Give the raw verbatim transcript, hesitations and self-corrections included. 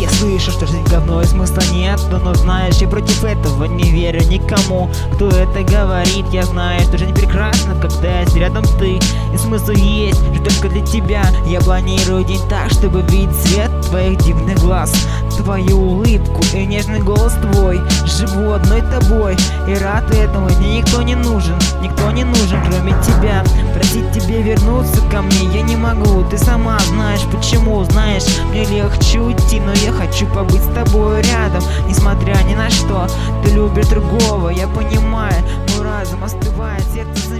Я слышу, что жизнь говно и смысла нет, но знаешь, я против этого не верю никому, кто это говорит. Я знаю, что жизнь прекрасна, когда есть рядом ты, и смысл есть же только для тебя. Я планирую день так, чтобы видеть свет твоих дивных глаз, твою улыбку и нежный голос твой. Живу одной тобой и рад этому. Мне никто не нужен, никто не нужен, кроме тебя. Просить тебе вернуться ко мне я не могу. Ты сама знаешь почему. Знаешь, мне легче уйти, но я хочу побыть с тобой рядом. Несмотря ни на что, ты любишь другого, я понимаю. Мой разум остывает, сердце